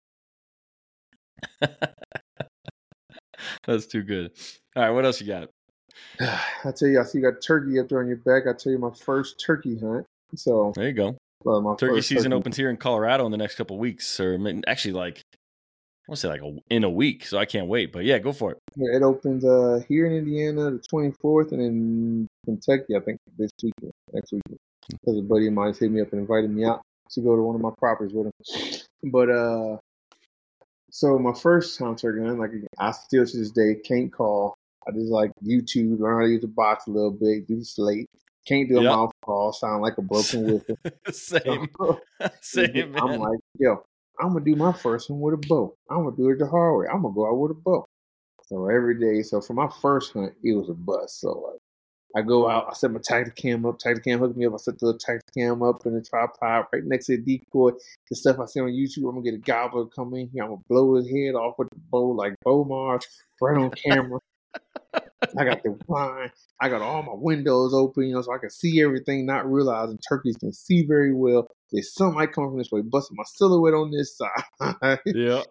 That's too good. All right, what else you got? I tell you, I see you got turkey up there on your back. I tell you, my first turkey hunt. So there you go. My turkey season opens here in Colorado in the next couple of weeks, or actually, like I want to say in a week. So I can't wait. But yeah, go for it. Yeah, it opens here in Indiana the 24th, and in Kentucky, I think next weekend. Because a buddy of mine hit me up and invited me out to go to one of my properties with him. But so my first time turkey hunt, like I still to this day can't call. I just like YouTube, learn how to use the box a little bit, do the slate. Can't do a mouth call, sound like a broken whistle. Same, man. I'm like, yo, I'm gonna do my first one with a bow. I'm gonna do it the hard way. I'm gonna go out with a bow. So every day. So for my first hunt, it was a bust. So like, I go out, I set my Tacticam up. Tacticam hooked me up. I set the Tacticam up in the tripod right next to the decoy. The stuff I see on YouTube, I'm gonna get a gobbler to come in here. I'm gonna blow his head off with the bow like Bo Mars right on camera. I got the blind. I got all my windows open, so I can see everything, not realizing turkeys can see very well. There's sunlight coming from this way, busting my silhouette on this side. Yeah.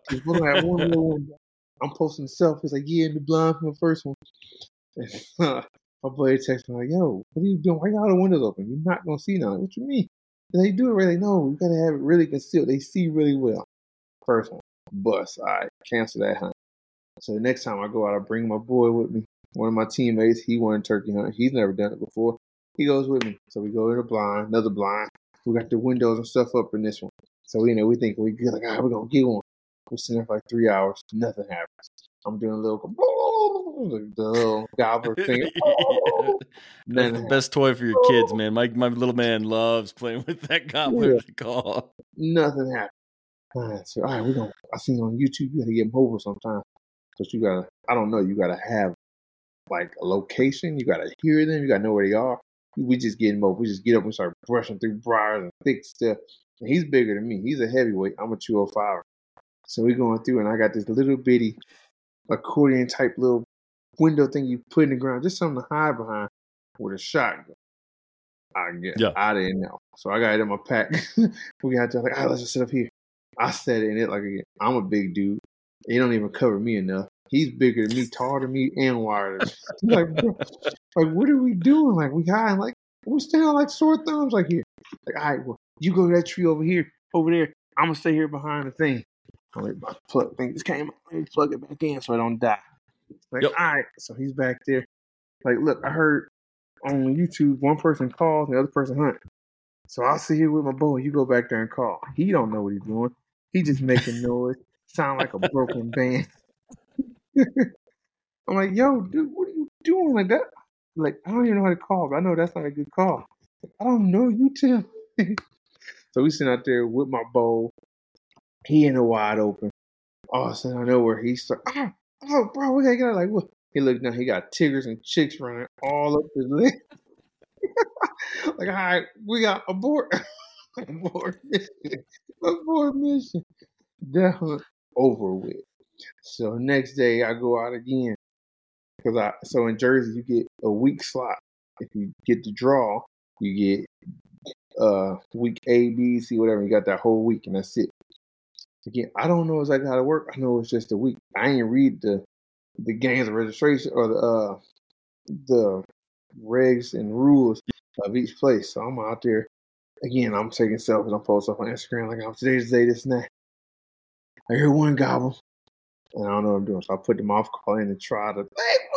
I'm posting selfies like, yeah, in the blind for my first one. My buddy texted me like, yo, what are you doing? Why got all the windows open? You're not going to see nothing. What you mean? And they do it really. No, you got to have it really concealed. They see really well. First one, bust. All right, cancel that hunt. So the next time I go out, I bring my boy with me. One of my teammates, he won turkey hunt. He's never done it before. He goes with me. So we go in a blind, another blind. We got the windows and stuff up in this one. So, we think we're good. Like, all right, we're going to get one. We're sitting there for like 3 hours. Nothing happens. I'm doing a little, the little gobbler thing. That's the best toy for your kids, man. My little man loves playing with that gobbler call. Nothing happened. All right, so, all right, I seen on YouTube, you got to get them over sometimes. Because you got to, I don't know, you got to have like a location. You got to hear them. You got to know where they are. We just get him over. We just get up and start brushing through briars and thick stuff. And he's bigger than me. He's a heavyweight. I'm a 205. So we're going through, and I got this little bitty accordion type little window thing you put in the ground, just something to hide behind with a shotgun. I didn't know. So I got it in my pack. We got to like, all right, let's just sit up here. I set it in it like I'm a big dude. He don't even cover me enough. He's bigger than me, taller than me, and wider than me. Like, bro, like, what are we doing? Like, we hiding like we're standing like sore thumbs like here. Like, all right, well, you go to that tree over here, over there. I'm gonna stay here behind the thing. I'm like, my plug thing just came out. Let me plug it back in so I don't die. Like, all right. So he's back there. Like, look, I heard on YouTube one person calls and the other person hunt. So I'll sit here with my bow and you go back there and call. He don't know what he's doing. He just making noise. Sound like a broken band. I'm like, yo, dude, what are you doing like that? Like, I don't even know how to call, but I know that's not a good call. I don't know, you tell me. So we sitting out there with my bow. He in the wide open. All of a sudden, I know where he started. Oh, bro, we gotta get out. Like, what? He looked down. He got tigers and chicks running all up his leg. Like, all right, we got abort. Abort mission. Abort mission. That hunt over with. So next day I go out again because so in Jersey you get a week slot. If you get the draw, you get week A, B, C, whatever. You got that whole week and that's it. Again, I don't know exactly how to work. I know it's just a week. I ain't read the games of registration or the regs and rules of each place. So I'm out there. Again, I'm taking selfies. I'm posting up on Instagram like I'm today's the day, this and that. I hear one gobble, and I don't know what I'm doing. So I put the mouth call in and try to.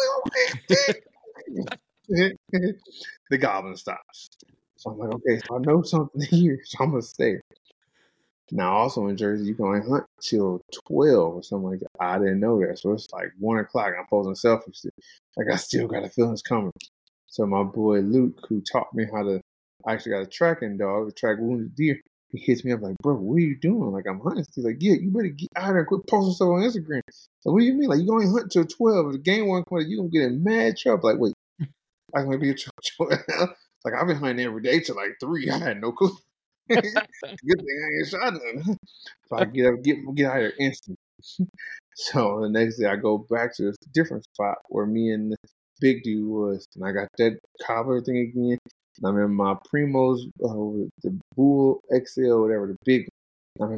The goblin stops. So I'm like, okay, so I know something here, so I'm gonna stay. Now, also in Jersey, you can only hunt till 12 or something like that. I didn't know that, so it's like 1 o'clock. I'm posting selfies. Like I still got a feeling it's coming. So my boy Luke, who taught me how to, I actually got a tracking dog to track wounded deer. He hits me up like, bro, what are you doing? Like, I'm hunting. He's like, yeah, you better get out there and quit posting stuff on Instagram. Like, what do you mean? Like, you can only hunt till 12. If the game one comes, you gonna get in mad trouble. Like, wait, I'm gonna be a 12. Like, I've been hunting every day till like 3. I had no clue. Good thing I ain't shot none. So I get out of here instantly. So the next day I go back to this different spot where me and the big dude was, and I got that cobbler thing again. And I'm in my Primos, the Bull XL, whatever, the big one.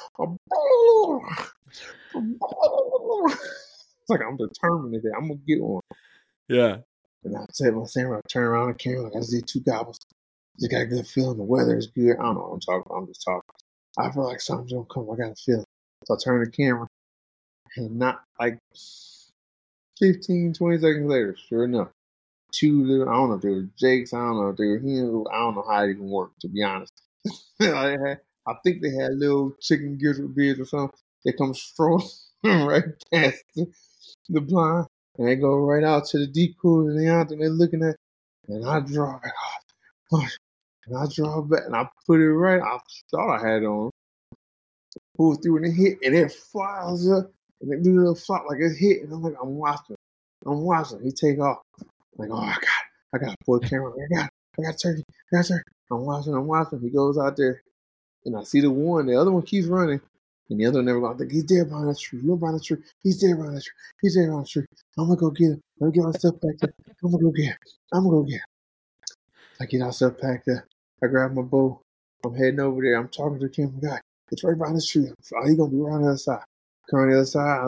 It's like I'm determined today. I'm gonna get one. Yeah. And I said my samurai, I turn around the camera like I see 2 gobbles. Just got a good feeling. The weather is good. I don't know what I'm talking about. I'm just talking. I feel like something's gonna come. I got a feeling. So I turn the camera, and not like 15, 20 seconds later, sure enough, 2 little, I don't know if they were jakes, I don't know if they were hens, I don't know how it even worked, to be honest. I think they had little chicken gizzard beards or something. They come strolling right past the blind, and they go right out to the decoy, and they're looking at, and I draw back off. And I draw back, and I put it right. I thought I had it on. Pull through and it hit, and it flies up, and it do a little flop like it hit, and I'm like, I'm watching. He take off. I'm like, oh, I got to pull the camera. I got turkey. I'm watching. He goes out there, and I see the one. The other one keeps running, and the other one never going. I think he's there behind that tree. You're behind the tree. He's there behind the tree. I'm gonna go get him. Let me get my stuff back there. I'm gonna go get him. I get our stuff packed up. I grab my bow. I'm heading over there. I'm talking to the camera guy. It's right behind the tree. He's gonna be right on the other side. Come on the other side.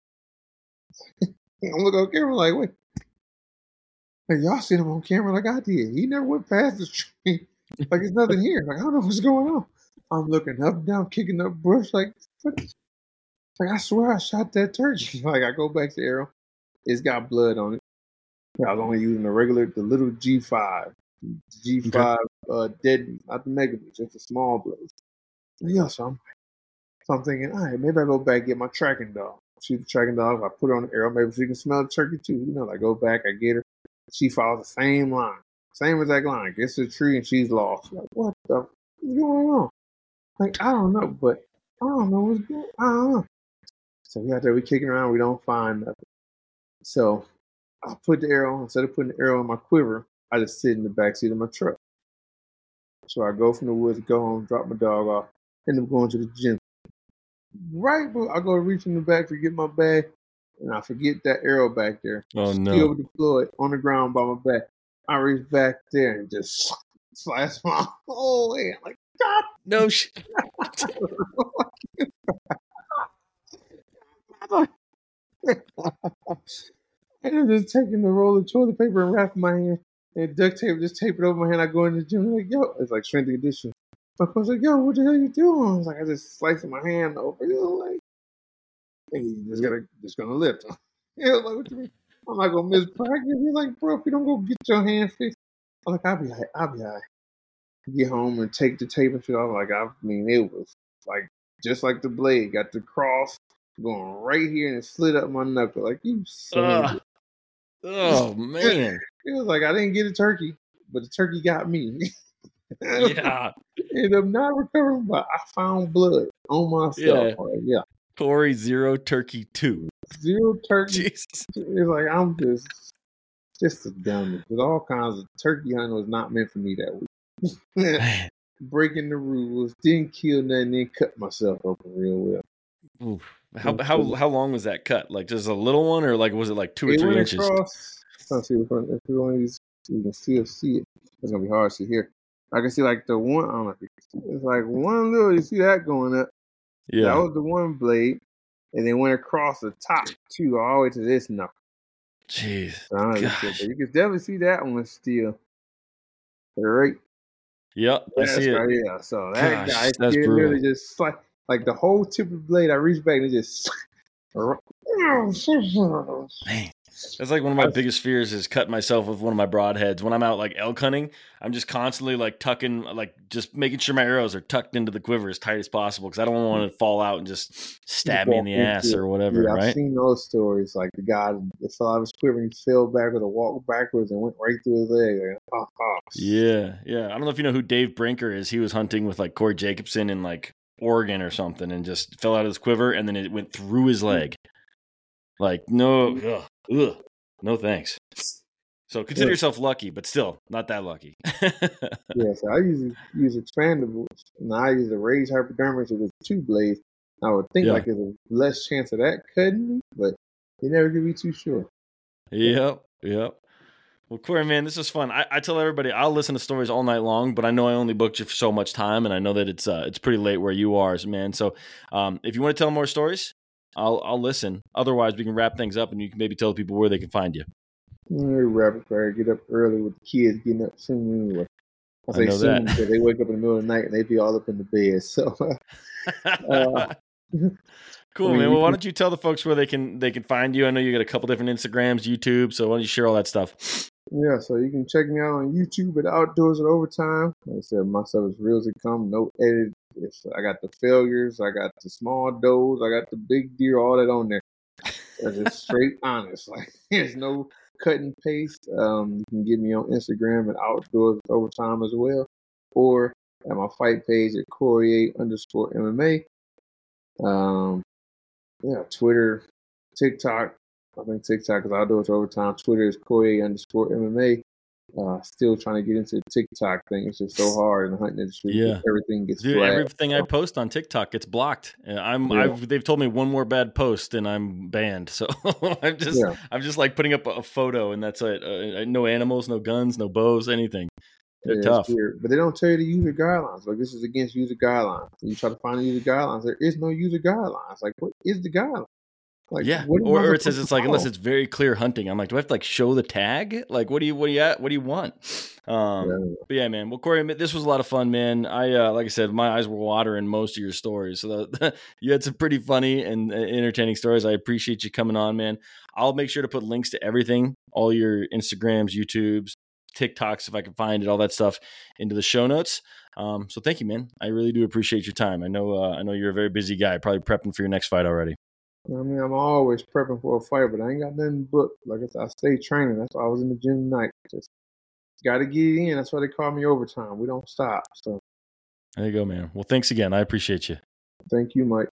I'm looking on camera like, wait. Like, y'all seen him on camera like I did. He never went past the tree. Like there's nothing here. Like I don't know what's going on. I'm looking up, down, kicking up brush. Like I swear I shot that turkey. Like I go back to the arrow. It's got blood on it. I was only using the little G5. G5 dead, not the mega beach, just a small blaze. Yeah, so I'm thinking, all right, maybe I go back and get my tracking dog. Shoot the tracking dog. I put her on the arrow. Maybe she can smell the turkey too. You know, I go back, I get her. She follows the same line, same exact line. Gets to the tree and she's lost. Like, what the is going on? Like, I don't know, but I don't know what's going on. I don't know. So we out there, we kicking around, we don't find nothing. So I put the arrow, instead of putting the arrow in my quiver, I just sit in the backseat of my truck. So I go from the woods, go home, drop my dog off, end up going to the gym. Right, but I go reach in the back to get my bag, and I forget that arrow back there. Oh, no. Still deployed on the ground by my back. I reach back there and just slash my whole hand. Like, God. No shit. And I'm just taking the roll of toilet paper and wrapping my hand and duct tape, just tape it over my hand. I go in the gym like, yo, it's like strength and conditioning. My coach like, yo, what the hell you doing? I was like, I just slicing my hand over, like, and he's just gonna lift. Like, what you mean? I'm not gonna miss practice. He's like, bro, if you don't go get your hand fixed, I'm like, I'll be all right. Get home and take the tape and shit off. Like, I mean, it was like just like the blade, got the cross going right here and it slid up my knuckle. Like, you son. Oh man. It was like I didn't get a turkey, but the turkey got me. Yeah. Ended up not recovering, but I found blood on myself. Yeah. Corey 0 turkey 2. 0 turkey. Jesus. It's like I'm just a dummy. There's all kinds of turkey hunting was not meant for me that week. breaking the rules, didn't kill nothing, then cut myself open real well. Oof. How long was that cut? Like just a little one, or like was it like 2 or 3 inches? Across. Let's see if you can still see it. It's gonna be hard to see here. I can see like the one. I don't know if you can see. It's like one little. You see that going up? Yeah. That was the one blade, and then went across the top too, all the way to this knuckle. Jeez. You can definitely see that one still. Right. Yep, I see it. Right, yeah. So that guy that's literally just like the whole tip of the blade. I reached back and it just. Man, that's like one of my biggest fears is cutting myself with one of my broadheads. When I'm out like elk hunting, I'm just constantly like tucking, like just making sure my arrows are tucked into the quiver as tight as possible because I don't want to fall out and just stab me in the ass or whatever. Yeah, right? I've seen those stories. Like the guy fell out of his quiver and he fell backwards and walked backwards and went right through his leg. Yeah. I don't know if you know who Dave Brinker is. He was hunting with like Corey Jacobson in like Oregon or something and just fell out of his quiver and then it went through his leg. Like, no, no thanks. So consider yourself lucky, but still not that lucky. So I usually use expandables, and I use a raised hypodermic with 2 blades. I would think like there's a less chance of that cutting me, but you never can be too sure. Yep. Well, Corey, man, this is fun. I tell everybody I'll listen to stories all night long, but I know I only booked you for so much time, and I know that it's pretty late where you are, man. So if you want to tell more stories, I'll listen. Otherwise, we can wrap things up, and you can maybe tell people where they can find you. Rapid fire, get up early with the kids getting up soon anyway. I know soon that. Because they wake up in the middle of the night and they be all up in the bed. So cool, man. Well, why don't you tell the folks where they can find you? I know you got a couple different Instagrams, YouTube, so why don't you share all that stuff? Yeah, so you can check me out on YouTube at Outdoors at Overtime. Like I said, my stuff is real as it come, no edit. I got the failures, I got the small does, I got the big deer, all that on there. It's just straight honest. Like there's no cut and paste. You can get me on Instagram at Outdoors Overtime as well, or at my fight page at Corey_MMA. Twitter, TikTok. I think TikTok is Outdoors Overtime. Twitter is Corey_MMA. Still trying to get into the TikTok thing. It's just so hard in the hunting industry. Yeah, everything gets flagged. Everything I post on TikTok gets blocked. They've told me one more bad post and I'm banned. So I'm just like putting up a photo and that's it. No animals, no guns, no bows, anything. They're tough. But they don't tell you the user guidelines. Like this is against user guidelines. And you try to find the user guidelines. There is no user guidelines. Like what is the guideline? Like, or it says it's like unless it's very clear hunting. I'm like, do I have to like show the tag? Like, what do you want? But yeah, man. Well, Corey, this was a lot of fun, man. Like I said, my eyes were watering most of your stories. So you had some pretty funny and entertaining stories. I appreciate you coming on, man. I'll make sure to put links to everything, all your Instagrams, YouTubes, TikToks, if I can find it, all that stuff into the show notes. So thank you, man. I really do appreciate your time. I know you're a very busy guy, probably prepping for your next fight already. I mean, I'm always prepping for a fight, but I ain't got nothing booked. Like I said, I stay training. That's why I was in the gym tonight. Just got to get it in. That's why they call me overtime. We don't stop. So there you go, man. Well, thanks again. I appreciate you. Thank you, Mike.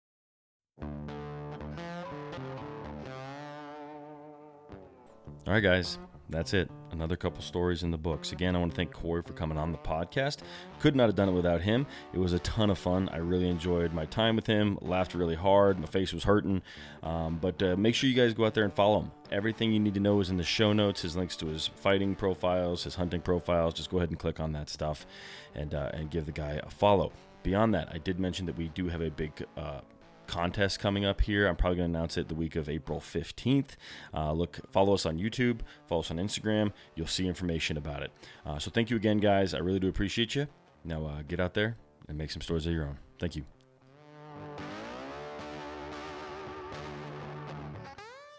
All right, guys. That's it. Another couple stories in the books. Again, I want to thank Corey for coming on the podcast. Could not have done it without him. It was a ton of fun. I really enjoyed my time with him. Laughed really hard. My face was hurting. But make sure you guys go out there and follow him. Everything you need to know is in the show notes. His links to his fighting profiles, his hunting profiles. Just go ahead and click on that stuff and give the guy a follow. Beyond that, I did mention that we do have a big contest coming up here. I'm probably going to announce it the week of April 15th. Follow us on YouTube, follow us on Instagram. You'll see information about it. So thank you again, guys. I really do appreciate you. Now get out there and make some stories of your own. Thank you.